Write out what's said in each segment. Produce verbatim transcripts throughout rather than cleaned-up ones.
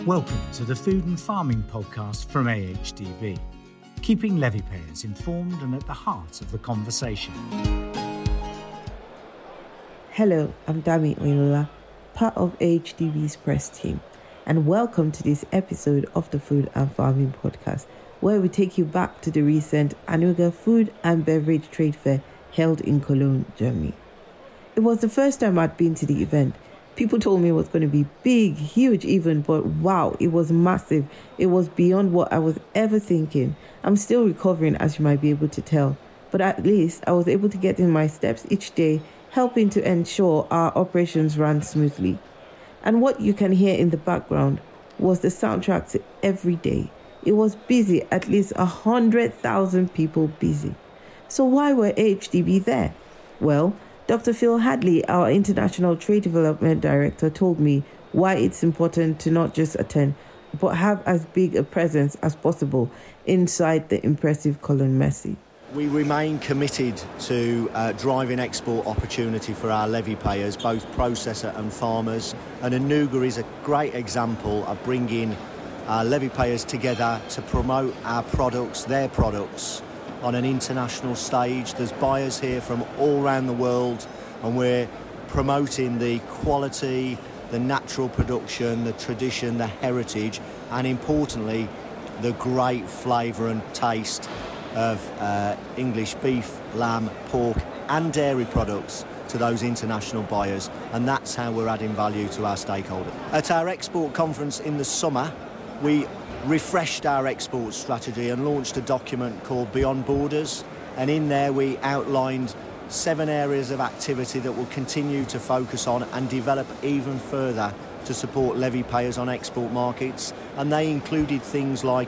Welcome to the Food and Farming Podcast from A H D B, keeping levy payers informed and at the heart of the conversation. Hello, I'm Dami Oinola, part of A H D B's press team, and welcome to this episode of the Food and Farming Podcast, where we take you back to the recent Anuga Food and Beverage Trade Fair held in Cologne, Germany. It was the first time I'd been to the event. People told me it was going to be big, huge even, but wow, it was massive. It was beyond what I was ever thinking. I'm still recovering, as you might be able to tell, but at least I was able to get in my steps each day, helping to ensure our operations ran smoothly. And what you can hear in the background was the soundtrack to every day. It was busy, at least one hundred thousand people busy. So why were A H D B there? Well, Doctor Phil Hadley, our International Trade Development Director, told me why it's important to not just attend, but have as big a presence as possible inside the impressive Cologne Messe. We remain committed to uh, driving export opportunity for our levy payers, both processor and farmers. And Anuga is a great example of bringing our levy payers together to promote our products, their products, on an international stage. There's buyers here from all around the world, and we're promoting the quality, the natural production, the tradition, the heritage, and importantly, the great flavour and taste of uh, English beef, lamb, pork and dairy products to those international buyers, and that's how we're adding value to our stakeholders. At our export conference in the summer, we refreshed our export strategy and launched a document called Beyond Borders, and in there we outlined seven areas of activity that we'll continue to focus on and develop even further to support levy payers on export markets. And they included things like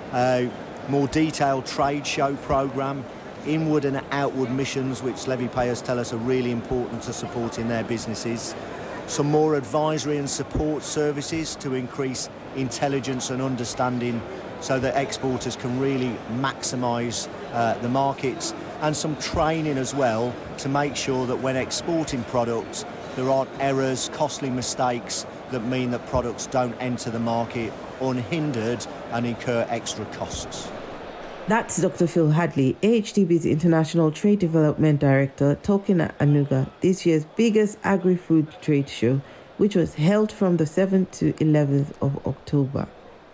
a more detailed trade show programme, inward and outward missions, which levy payers tell us are really important to supporting their businesses, some more advisory and support services to increase intelligence and understanding so that exporters can really maximise uh, the markets, and some training as well to make sure that when exporting products there aren't errors, costly mistakes that mean that products don't enter the market unhindered and incur extra costs. That's Doctor Phil Hadley, A H D B's International Trade Development Director, talking at Anuga, this year's biggest agri-food trade show, which was held from the seventh to eleventh of October.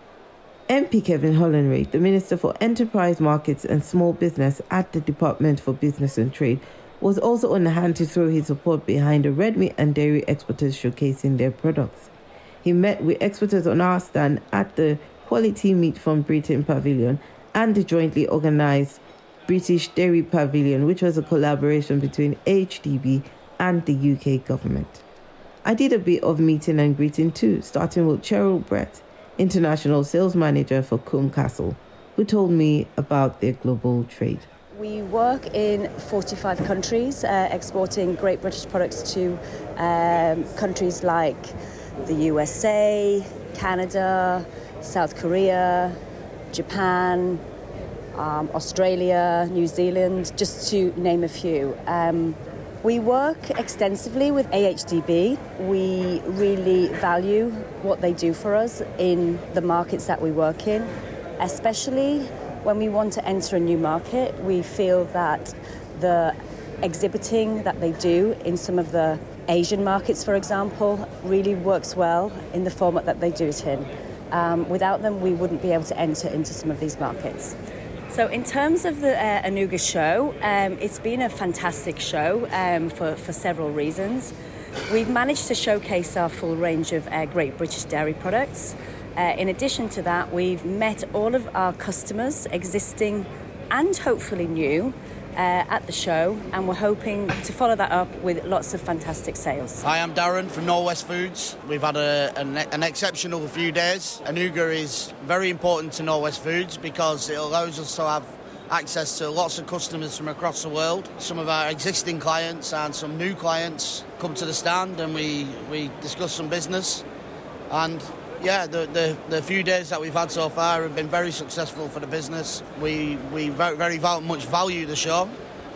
M P Kevin Hollinray, the Minister for Enterprise Markets and Small Business at the Department for Business and Trade, was also on hand to throw his support behind the red meat and dairy exporters showcasing their products. He met with exporters on our stand at the Quality Meat from Britain Pavilion and the jointly organised British Dairy Pavilion, which was a collaboration between A H D B and the U K government. I did a bit of meeting and greeting too, starting with Cheryl Brett, International Sales Manager for Combe Castle, who told me about their global trade. We work in forty-five countries, uh, exporting great British products to um, countries like the U S A, Canada, South Korea, Japan, um, Australia, New Zealand, just to name a few. Um, we work extensively with A H D B. We really value what they do for us in the markets that we work in, especially when we want to enter a new market. We feel that the exhibiting that they do in some of the Asian markets, for example, really works well in the format that they do it in. Um, without them, we wouldn't be able to enter into some of these markets. So in terms of the uh, Anuga show, um, it's been a fantastic show um, for, for several reasons. We've managed to showcase our full range of uh, great British dairy products. Uh, in addition to that, we've met all of our customers, existing and hopefully new, Uh, at the show, and we're hoping to follow that up with lots of fantastic sales. Hi, I'm Darren from Norwest Foods. We've had a, an, an exceptional few days. Anuga is very important to Norwest Foods because it allows us to have access to lots of customers from across the world. Some of our existing clients and some new clients come to the stand and we, we discuss some business. And yeah, the, the the few days that we've had so far have been very successful for the business. We we very, very much value the show,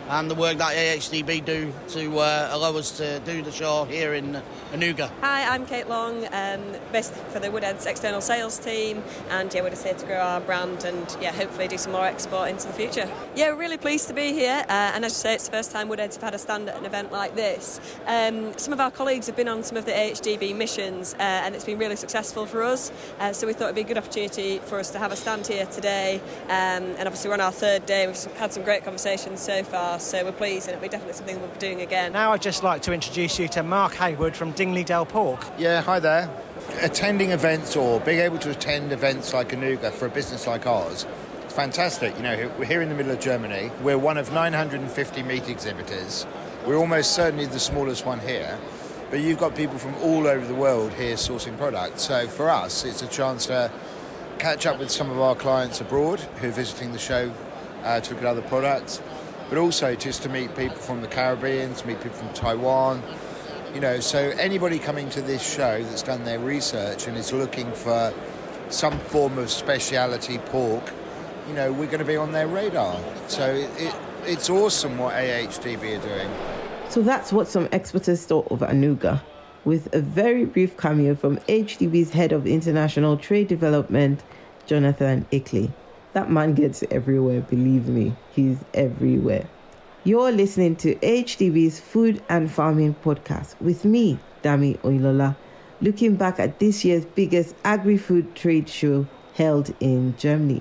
and the work that A H D B do to uh, allow us to do the show here in Anuga. Hi, I'm Kate Long, um, based for the Woodheads external sales team, and yeah, we're just here to grow our brand and yeah, hopefully do some more export into the future. Yeah, we're really pleased to be here, uh, and as you say, it's the first time Woodheads have had a stand at an event like this. Um, some of our colleagues have been on some of the A H D B missions, uh, and it's been really successful for us, uh, so we thought it'd be a good opportunity for us to have a stand here today, um, and obviously we're on our third day. We've had some great conversations so far, so we're pleased, and it'll be definitely something we'll be doing again. Now I'd just like to introduce you to Mark Haywood from Dingley Dell Pork. Yeah, hi there. Attending events or being able to attend events like Anuga for a business like ours, it's fantastic. You know, we're here in the middle of Germany. We're one of nine hundred fifty meat exhibitors. We're almost certainly the smallest one here. But you've got people from all over the world here sourcing products. So for us, it's a chance to catch up with some of our clients abroad who are visiting the show uh, to look at other products, but also just to meet people from the Caribbean, to meet people from Taiwan. You know, so anybody coming to this show that's done their research and is looking for some form of speciality pork, you know, we're going to be on their radar. So it, it's awesome what A H D B are doing. So that's what some exporters thought of Anuga, with a very brief cameo from A H D B's Head of International Trade Development, Jonathan Ickley. That man gets everywhere, believe me, he's everywhere. You're listening to A H D B's Food and Farming Podcast with me, Dami Oilola, looking back at this year's biggest agri-food trade show held in Germany.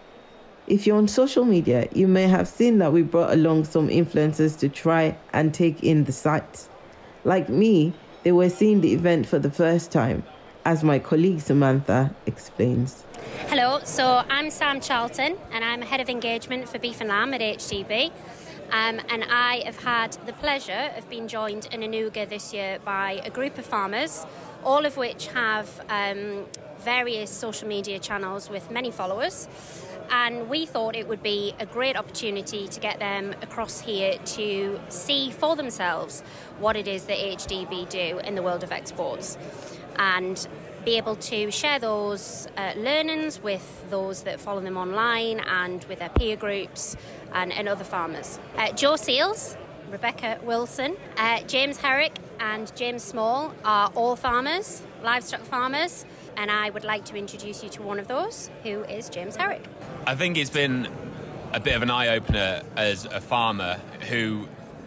If you're on social media, you may have seen that we brought along some influencers to try and take in the sights. Like me, they were seeing the event for the first time, as my colleague Samantha explains. Hello, so I'm Sam Charlton, and I'm Head of Engagement for Beef and Lamb at A H D B. Um, and I have had the pleasure of being joined in Anuga this year by a group of farmers, all of which have um, various social media channels with many followers. And we thought it would be a great opportunity to get them across here to see for themselves what it is that A H D B do in the world of exports, and be able to share those uh, learnings with those that follow them online and with their peer groups and, and other farmers. Uh, Joe Seals, Rebecca Wilson, uh, James Herrick and James Small are all farmers, livestock farmers, and I would like to introduce you to one of those, who is James Herrick. I think it's been a bit of an eye-opener as a farmer who,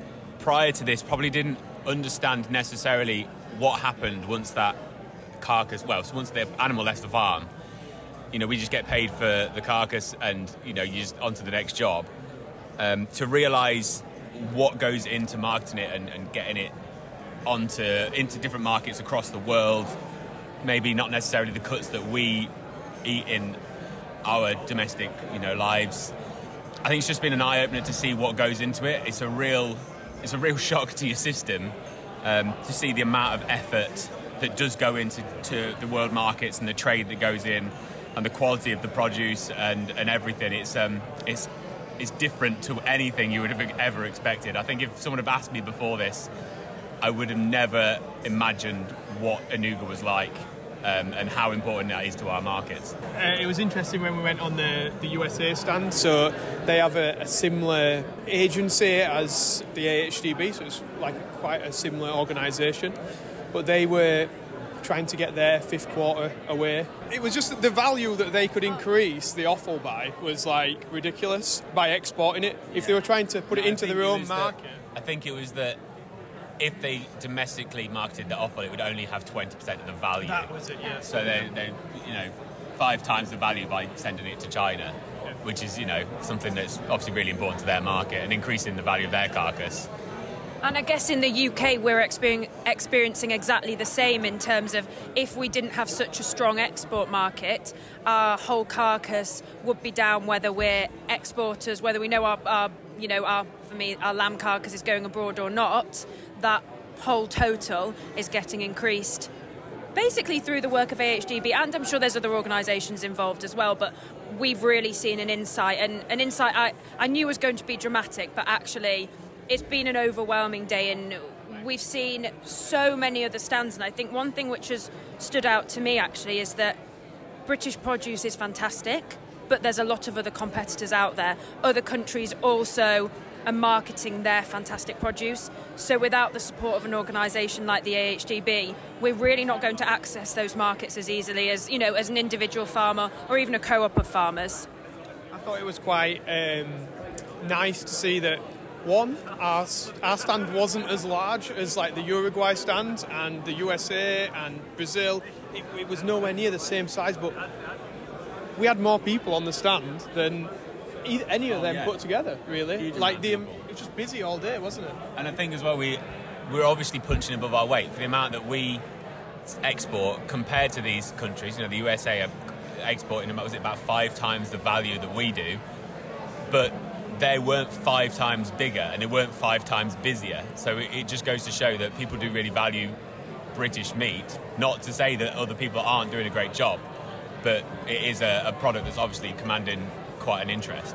prior to this, probably didn't understand necessarily what happened once that carcass, well, so once the animal left the farm. You know, we just get paid for the carcass and, you know, you just on to the next job. Um, to realise what goes into marketing it and, and getting it onto into different markets across the world, maybe not necessarily the cuts that we eat in our domestic, you know, lives. I think it's just been an eye-opener to see what goes into it. It's a real, it's a real shock to your system um, to see the amount of effort that does go into to the world markets and the trade that goes in, and the quality of the produce and, and everything. It's um it's it's different to anything you would have ever expected. I think if someone had asked me before this, I would have never imagined what Anuga was like. Um, and how important that is to our markets. Uh, it was interesting when we went on the, the U S A stand, so they have a, a similar agency as the A H D B, so it's like quite a similar organisation, but they were trying to get their fifth quarter away. It was just the value that they could increase the offal by was like ridiculous by exporting it. If they were trying to put it into their own market. That, I think it was that if they domestically marketed the offal, it would only have twenty percent of the value. That was it, yeah. So they, they, you know, five times the value by sending it to China, yeah. Which is, you know, something that's obviously really important to their market and increasing the value of their carcass. And I guess in the U K we're experiencing exactly the same in terms of if we didn't have such a strong export market, our whole carcass would be down, whether we're exporters, whether we know our, our you know, our for me, our lamb carcass is going abroad or not. That whole total is getting increased basically through the work of A H D B, and I'm sure there's other organisations involved as well, but we've really seen an insight, and an insight I, I knew was going to be dramatic, but actually it's been an overwhelming day, and we've seen so many other stands, and I think one thing which has stood out to me actually is that British produce is fantastic. but there's a lot of other competitors out there. Other countries also are marketing their fantastic produce. So without the support of an organisation like the A H D B, we're really not going to access those markets as easily as, you know, as an individual farmer or even a co-op of farmers. I thought it was quite um, nice to see that, one, our, our stand wasn't as large as like the Uruguay stand and the U S A and Brazil. It, it was nowhere near the same size, but we had more people on the stand than either, any of them oh, yeah. put together, really. Huge like the, it was just busy all day, wasn't it? And I think as well, we we're obviously punching above our weight for the amount that we export compared to these countries. You know, the U S A are exporting about, was it about five times the value that we do, but they weren't five times bigger and they weren't five times busier. So it, it just goes to show that people do really value British meat. Not to say that other people aren't doing a great job, but it is a, a product that's obviously commanding quite an interest.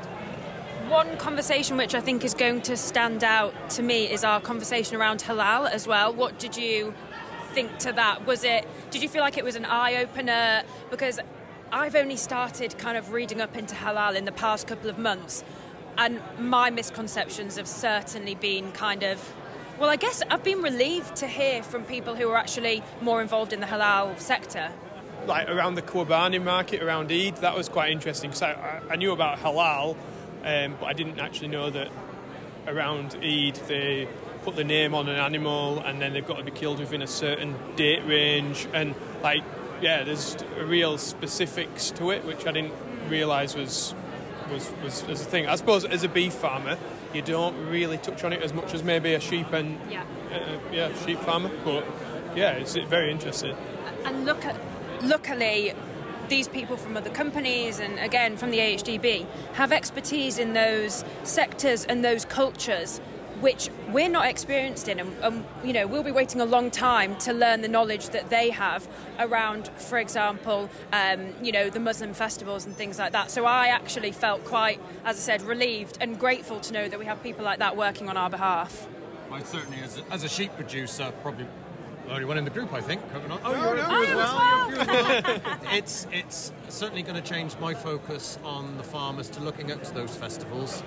One conversation which I think is going to stand out to me is our conversation around halal as well. What did you think to that? Was it, did you feel like it was an eye-opener? Because I've only started kind of reading up into halal in the past couple of months, and my misconceptions have certainly been kind of, well, I guess I've been relieved to hear from people who are actually more involved in the halal sector. Like around the Qurbani market, around Eid, that was quite interesting. So I, I knew about halal, um, but I didn't actually know that around Eid they put the name on an animal and then they've got to be killed within a certain date range. And like, yeah, there's a real specifics to it, which I didn't realise was, was, was, was a thing. I suppose as a beef farmer, you don't really touch on it as much as maybe a sheep and yeah, uh, yeah sheep farmer. But yeah, it's very interesting. And look at, luckily, these people from other companies and again from the A H D B have expertise in those sectors and those cultures which we're not experienced in, and, and you know, we'll be waiting a long time to learn the knowledge that they have around, for example, um, you know, the Muslim festivals and things like that. So I actually felt quite, as I said, relieved and grateful to know that we have people like that working on our behalf. I certainly, as a, as a sheep producer, probably the only one in the group, I think. Coconut. Oh, no, you're no, a few as well. well. As well. it's it's certainly going to change my focus on the farmers to looking at those festivals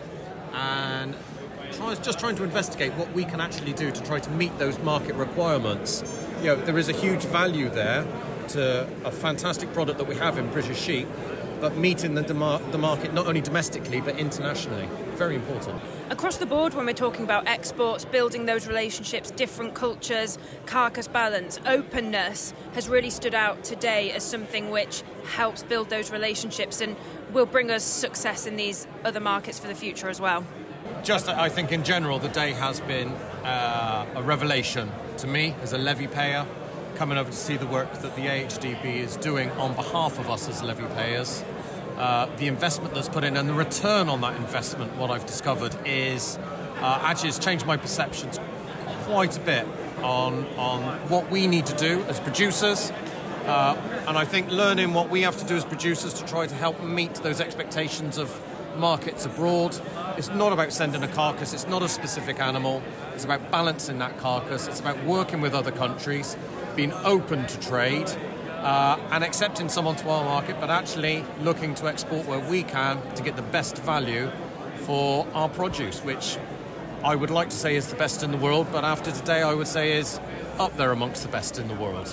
and try, just trying to investigate what we can actually do to try to meet those market requirements. You know, there is a huge value there to a fantastic product that we have in British sheep, but meeting the, dem- the market not only domestically but internationally. Very important. Across the board, when we're talking about exports, building those relationships, different cultures, carcass balance, openness has really stood out today as something which helps build those relationships and will bring us success in these other markets for the future as well. Just, I think in general, the day has been uh, a revelation to me as a levy payer, coming over to see the work that the A H D B is doing on behalf of us as levy payers. Uh, the investment that's put in and the return on that investment, what I've discovered is uh, actually has changed my perceptions quite a bit on on what we need to do as producers, uh, and I think learning what we have to do as producers to try to help meet those expectations of markets abroad. It's not about sending a carcass, it's not a specific animal, it's about balancing that carcass, it's about working with other countries, being open to trade, Uh, and accepting someone to our market, but actually looking to export where we can to get the best value for our produce, which I would like to say is the best in the world, but after today I would say is up there amongst the best in the world.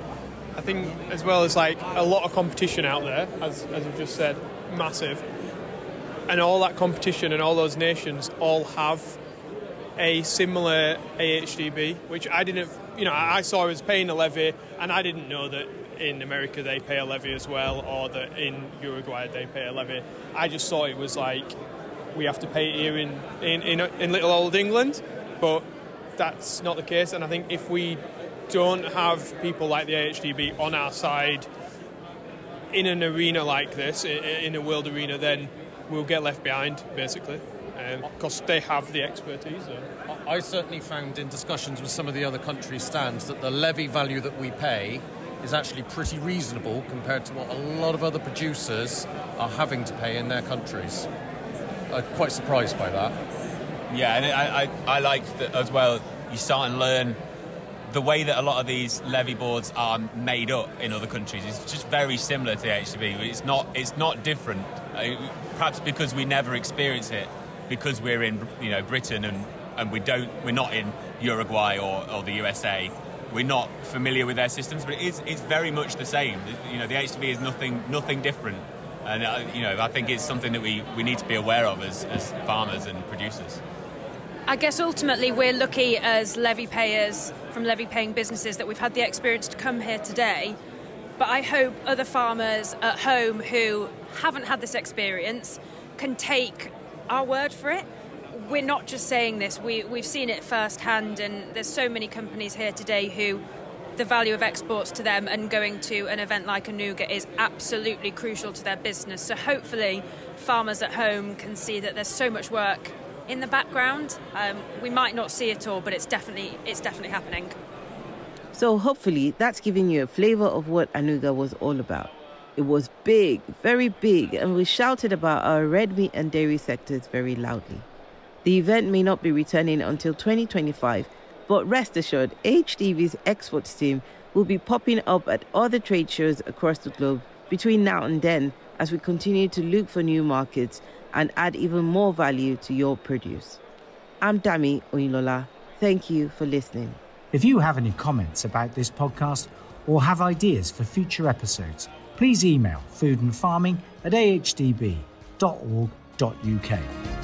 I think as well as like a lot of competition out there, as, as you've just said, massive, and all that competition and all those nations all have a similar A H D B, which I didn't, you know, I saw I was paying a levy and I didn't know that in America they pay a levy as well, or that in Uruguay they pay a levy. I just thought it was like we have to pay it here in, in, in, in little old England, but that's not the case. And I think if we don't have people like the A H D B on our side in an arena like this, in a world arena, then we'll get left behind, basically, because um, they have the expertise. So. I certainly found in discussions with some of the other country stands that the levy value that we pay is actually pretty reasonable compared to what a lot of other producers are having to pay in their countries. I'm quite surprised by that. Yeah, and I, I, I like that as well. You start and learn the way that a lot of these levy boards are made up in other countries. It's just very similar to the H D B. It's not, it's not different Uh, perhaps because we never experience it, because we're in, you know, Britain and, and we don't, we're not in Uruguay or, or the U S A. We're not familiar with their systems, but it is, it's very much the same. You know, the H D B is nothing nothing different. And, uh, you know, I think it's something that we, we need to be aware of as, as farmers and producers. I guess ultimately we're lucky as levy payers from levy paying businesses that we've had the experience to come here today. But I hope other farmers at home who haven't had this experience can take our word for it. We're not just saying this, we, we've seen it firsthand, and there's so many companies here today who the value of exports to them and going to an event like Anuga is absolutely crucial to their business. So hopefully farmers at home can see that there's so much work in the background. Um, we might not see it all, but it's definitely it's definitely happening. So hopefully that's giving you a flavour of what Anuga was all about. It was big, very big, and we shouted about our red meat and dairy sectors very loudly. The event may not be returning until twenty twenty-five, but rest assured, H D B's exports team will be popping up at other trade shows across the globe between now and then as we continue to look for new markets and add even more value to your produce. I'm Dami Oyinlola. Thank you for listening. If you have any comments about this podcast or have ideas for future episodes, please email food and farming at a h d b dot org dot u k.